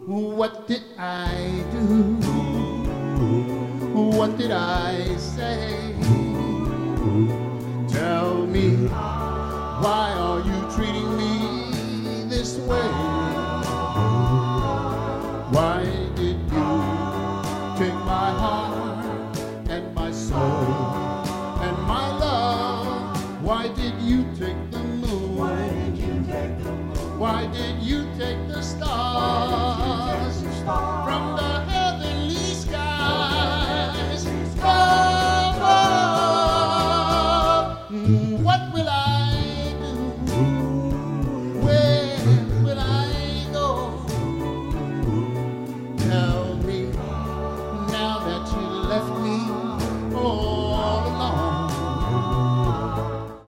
What did I do? What did I say? Tell me, why are you treating me this way?